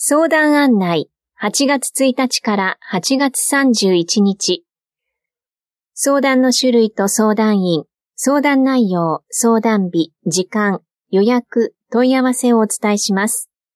相談案内、8月1日から8月31日。相談の種類と相談員、相談内容、相談日、時間、予約、問い合わせをお伝えします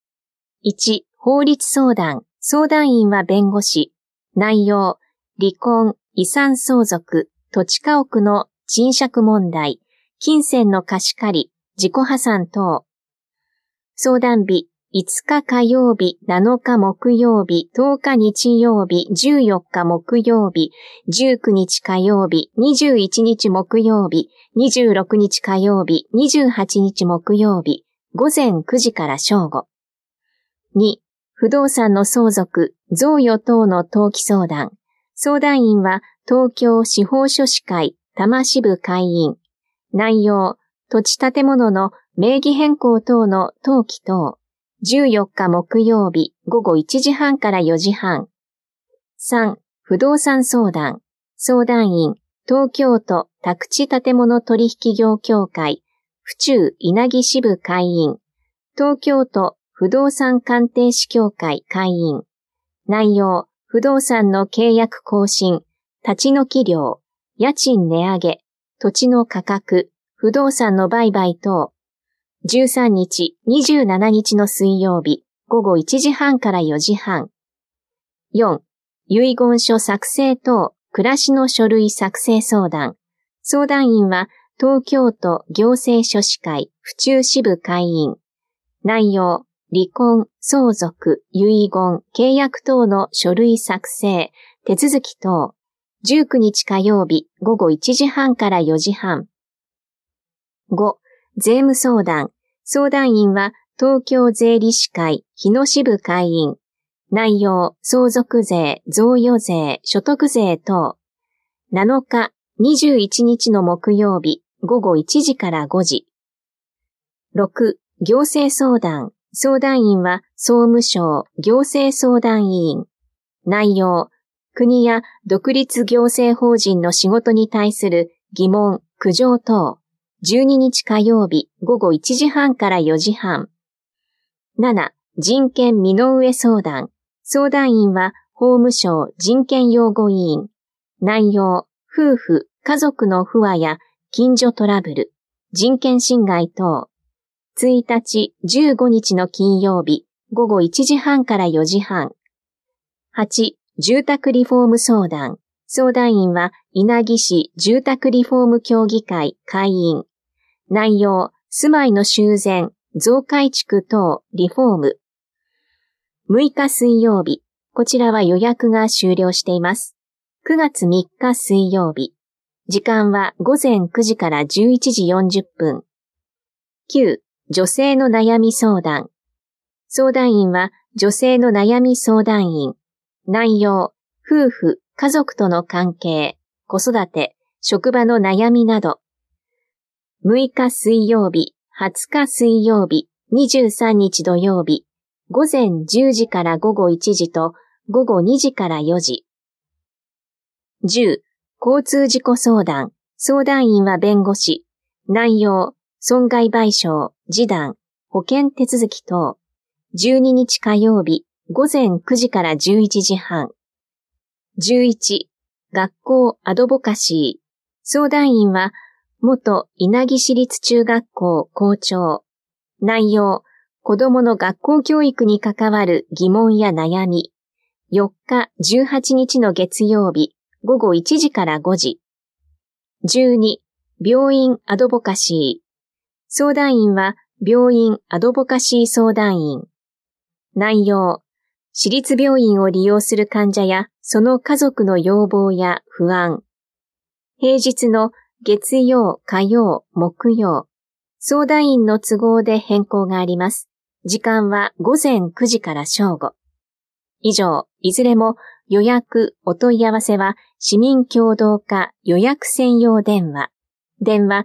。1、法律相談、相談員は弁護士。内容、離婚、遺産相続、土地家屋の賃借問題、金銭の貸し借り、自己破産等。相談日、5日火曜日、7日木曜日、10日日曜日、14日木曜日、19日火曜日、21日木曜日、26日火曜日、28日木曜日、午前9時から正午。2、不動産の相続、贈与等の登記相談。相談員は東京司法書士会多摩支部会員。内容、土地建物の名義変更等の登記等。14日木曜日午後1時半から4時半。3、不動産相談。相談員、東京都宅地建物取引業協会、府中稲城支部会員。東京都不動産鑑定士協会会員。内容、不動産の契約更新、立ち退き料、家賃値上げ、土地の価格、不動産の売買等。13日、27日の水曜日、午後1時半から4時半。4、遺言書作成等、暮らしの書類作成相談。相談員は、東京都行政書士会、府中支部会員。内容、離婚、相続、遺言、契約等の書類作成、手続き等。19日火曜日、午後1時半から4時半。5、税務相談。相談員は東京税理士会日野支部会員。内容、相続税、贈与税、所得税等。7日、21日の木曜日、午後1時から5時。6、行政相談。相談員は総務省行政相談委員。内容、国や独立行政法人の仕事に対する疑問、苦情等。12日火曜日午後1時半から4時半。7、人権身の上相談。相談員は法務省人権擁護委員。内容、夫婦、家族の不和や近所トラブル、人権侵害等。1日、15日の金曜日午後1時半から4時半。8、住宅リフォーム相談。相談員は稲城市住宅リフォーム協議会会員。内容、住まいの修繕、増改築等、リフォーム。6日水曜日、こちらは予約が終了しています。9月3日水曜日、時間は午前9時から11時40分。9、女性の悩み相談。相談員は女性の悩み相談員。内容、夫婦、家族との関係、子育て、職場の悩みなど。6日水曜日、20日水曜日、23日土曜日、午前10時から午後1時と午後2時から4時。10、交通事故相談。相談員は弁護士。内容、損害賠償、示談、保険手続き等。12日火曜日、午前9時から11時半。11、学校アドボカシー。相談員は元稲城市立中学校校長。内容、子供の学校教育に関わる疑問や悩み。4日、18日の月曜日、午後1時から5時。12、病院アドボカシー。相談員は病院アドボカシー相談員。内容、私立病院を利用する患者やその家族の要望や不安。平日の月曜、火曜、木曜。相談員の都合で変更があります。時間は午前9時から正午。以上、いずれも予約、お問い合わせは市民協働課予約専用電話。電話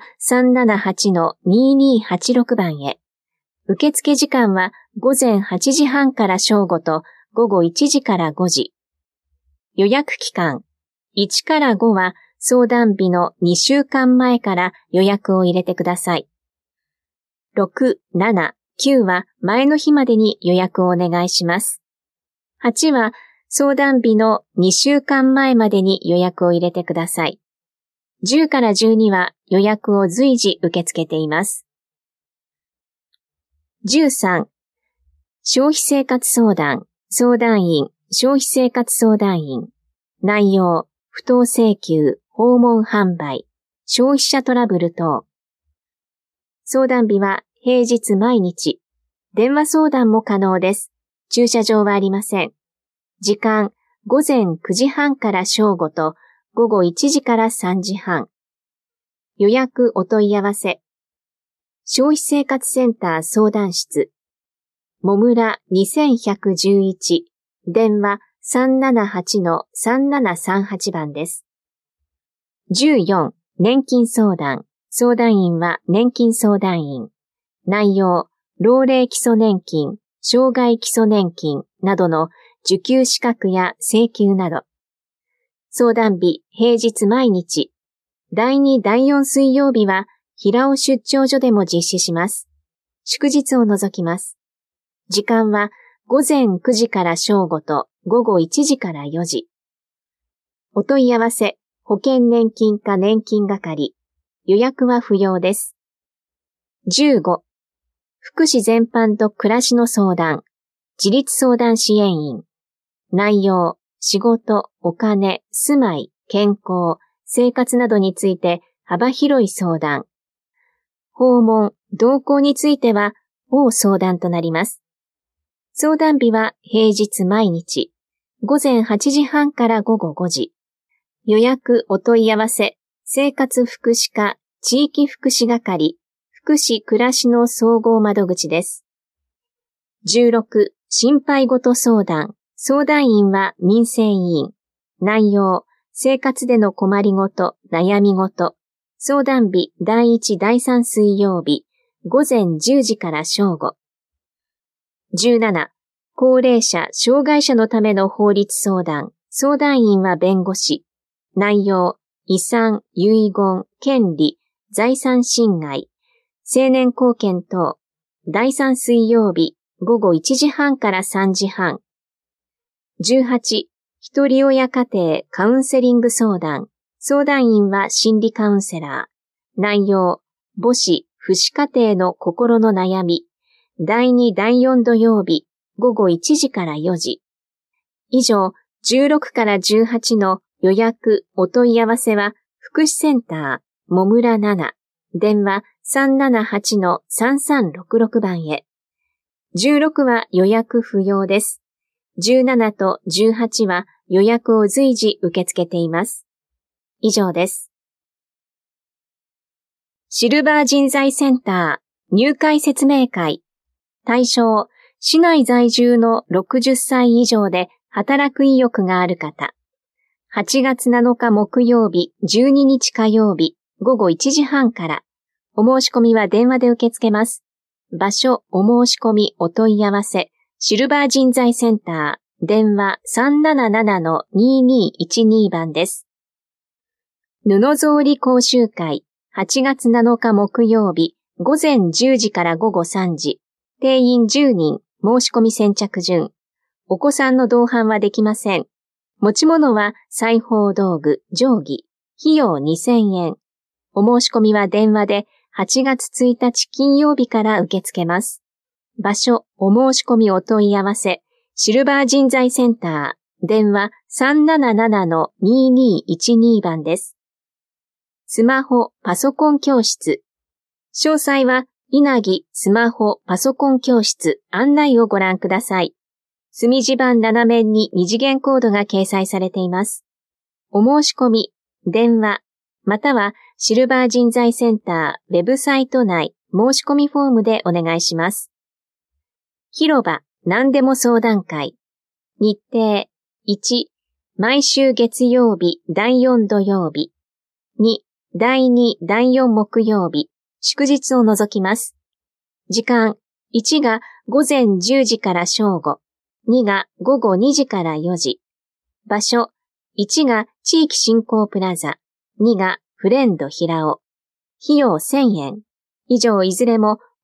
378-2286 番へ。受付時間は午前8時半から正午と午後1時から5時。予約期間。1から5は相談日の2週間前から予約を入れてください。6、7、 9は前の日までに予約をお願いします。8は相談日の2週間前までに予約を入れてください。10から12は予約を随時受け付けています。13、消費生活相談、相談員、消費生活相談員。内容、不当請求、訪問販売、消費者トラブル等。相談日は平日毎日。電話相談も可能です。駐車場はありません。時間、午前9時半から正午と午後1時から3時半。予約お問い合わせ。消費生活センター相談室。もむら2111。電話 378-3738 番です。14、年金相談。相談員は年金相談員。内容、老齢基礎年金、障害基礎年金などの受給資格や請求など。相談日、平日毎日。第2、第4水曜日は、平尾出張所でも実施します。祝日を除きます。時間は、午前9時から正午と午後1時から4時。お問い合わせ、保険年金課年金係。予約は不要です。15、福祉全般と暮らしの相談。自立相談支援員。内容、仕事、お金、住まい、健康、生活などについて幅広い相談。訪問、同行については、応相談となります。相談日は平日毎日。午前8時半から午後5時。予約お問い合わせ、生活福祉課、地域福祉係、福祉暮らしの総合窓口です。16、心配事相談。相談員は民生委員。内容、生活での困りごと、悩み事。相談日第1、第3水曜日、午前10時から正午。17、高齢者、障害者のための法律相談。相談員は弁護士。内容、遺産、遺言、権利、財産侵害、成年後見等。第3水曜日、午後1時半から3時半。18、一人親家庭カウンセリング相談。相談員は心理カウンセラー。内容、母子、父子家庭の心の悩み。第2、第4土曜日、午後1時から4時。以上、16から18の予約、お問い合わせは、福祉センター、もむら7、電話 378-3366 番へ。16は予約不要です。17と18は予約を随時受け付けています。以上です。シルバー人材センター入会説明会。対象、市内在住の60歳以上で働く意欲がある方。8月7日木曜日、12日火曜日、午後1時半から。お申し込みは電話で受け付けます。場所、お申し込み、お問い合わせ。シルバー人材センター、電話 377-2212 番です。布草履講習会、8月7日木曜日、午前10時から午後3時。定員10人、申し込み先着順。お子さんの同伴はできません。持ち物は裁縫道具、定規。費用2000円。お申し込みは電話で8月1日金曜日から受け付けます。場所、お申し込みお問い合わせ。シルバー人材センター、電話 377-2212 番です。スマホ、パソコン教室。詳細は、稲城スマホパソコン教室案内をご覧ください。隅地板7面に二次元コードが掲載されています。お申し込み、電話、またはシルバー人材センターウェブサイト内申し込みフォームでお願いします。広場、何でも相談会。日程、1、毎週月曜日第4土曜日。2、第2、第4木曜日。祝日を除きます。時間、1が午前10時から正午。2が午後2時から4時。場所、1が地域振興プラザ。2がフレンド平尾。費用1000円。以上いずれも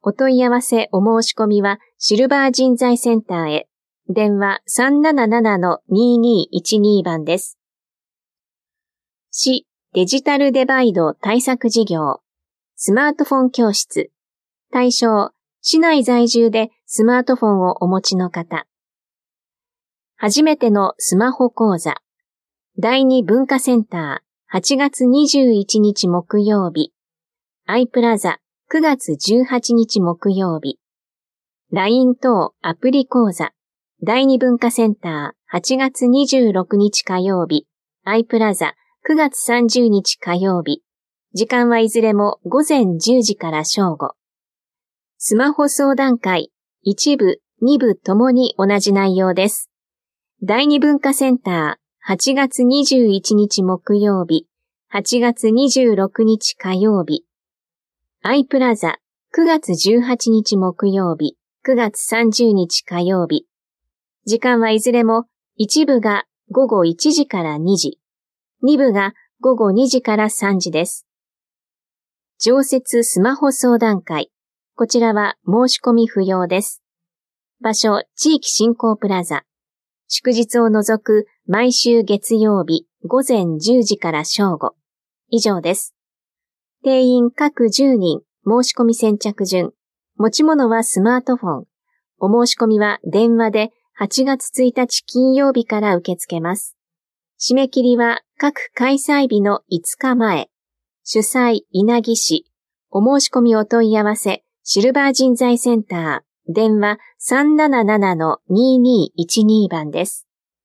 お問い合わせお申し込みはシルバー人材センターへ。電話 377-2212 番です。市デジタルデバイド対策事業スマートフォン教室対象市内在住でスマートフォンをお持ちの方。初めてのスマホ講座第2文化センター8月21日木曜日アイプラザ9月18日木曜日 LINE 等アプリ講座第2文化センター8月26日火曜日アイプラザ9月30日火曜日時間はいずれも午前10時から正午。スマホ相談会1部、2部ともに同じ内容です。第2文化センター8月21日木曜日、8月26日火曜日。アイプラザ9月18日木曜日、9月30日火曜日。時間はいずれも1部が午後1時から2時、2部が午後2時から3時です。常設スマホ相談会。こちらは申し込み不要です。場所、地域振興プラザ。祝日を除く毎週月曜日午前10時から正午。以上です。定員各10人、申し込み先着順。持ち物はスマートフォン。お申し込みは電話で8月1日金曜日から受け付けます。締め切りは各開催日の5日前。主催、稲城市。お申し込みお問い合わせ、シルバー人材センター。電話 377-2212 番です。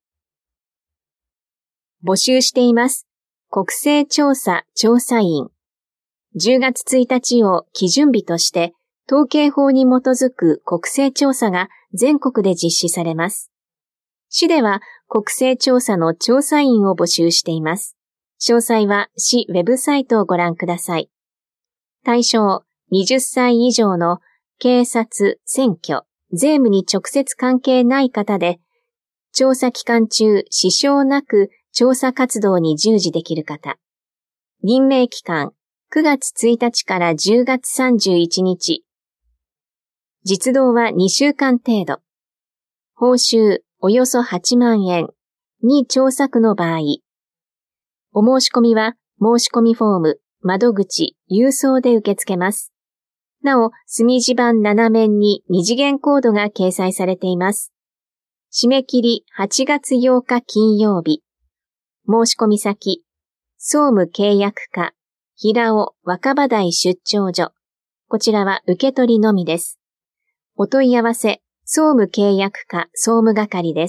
募集しています。国勢調査調査員。10月1日を基準日として、統計法に基づく国勢調査が全国で実施されます。市では国勢調査の調査員を募集しています。詳細は市ウェブサイトをご覧ください。対象、20歳以上の警察、選挙、税務に直接関係ない方で、調査期間中、支障なく調査活動に従事できる方。任命期間、9月1日から10月31日。実動は2週間程度。報酬、およそ8万円。に調査区の場合。お申し込みは、申し込みフォーム、窓口、郵送で受け付けます。なお、墨字盤7面に2次元コードが掲載されています。締め切り8月8日金曜日。申し込み先、総務契約課、平尾若葉台出張所。こちらは受け取りのみです。お問い合わせ、総務契約課総務係です。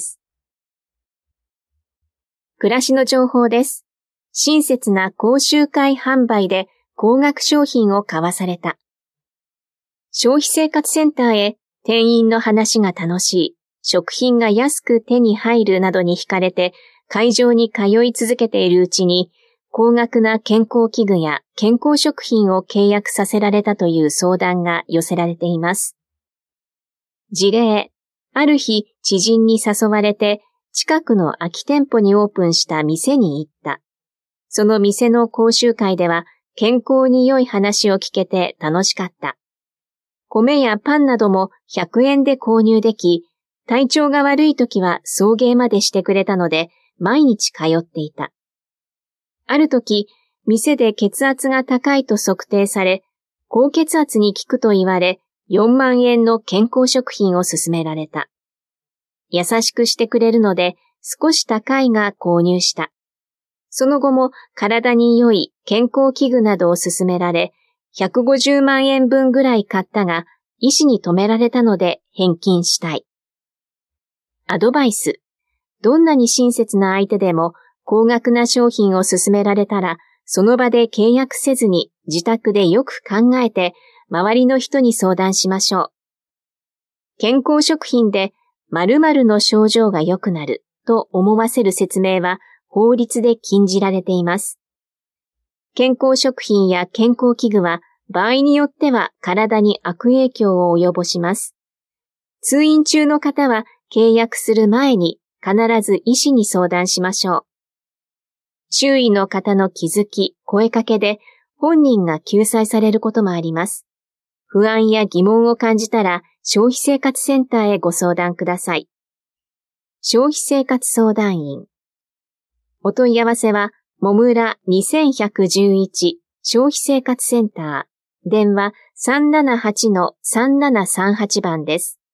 暮らしの情報です。親切な講習会販売で高額商品を買わされた。消費生活センターへ店員の話が楽しい、食品が安く手に入るなどに惹かれて会場に通い続けているうちに高額な健康器具や健康食品を契約させられたという相談が寄せられています。事例、ある日知人に誘われて近くの空き店舗にオープンした店に行った。その店の講習会では健康に良い話を聞けて楽しかった。米やパンなども100円で購入でき、体調が悪い時は送迎までしてくれたので毎日通っていた。ある時、店で血圧が高いと測定され、高血圧に効くと言われ、4万円の健康食品を勧められた。優しくしてくれるので少し高いが購入した。その後も体に良い健康器具などを勧められ、150万円分ぐらい買ったが、医師に止められたので返金したい。アドバイス。どんなに親切な相手でも高額な商品を勧められたら、その場で契約せずに自宅でよく考えて周りの人に相談しましょう。健康食品で〇〇の症状が良くなると思わせる説明は法律で禁じられています。健康食品や健康器具は場合によっては体に悪影響を及ぼします。通院中の方は契約する前に必ず医師に相談しましょう。周囲の方の気づき、声かけで本人が救済されることもあります。 不安や疑問を感じたら消費生活センターへご相談ください。消費生活相談員。お問い合わせは、もむら2111消費生活センター、電話 378-3738 番です。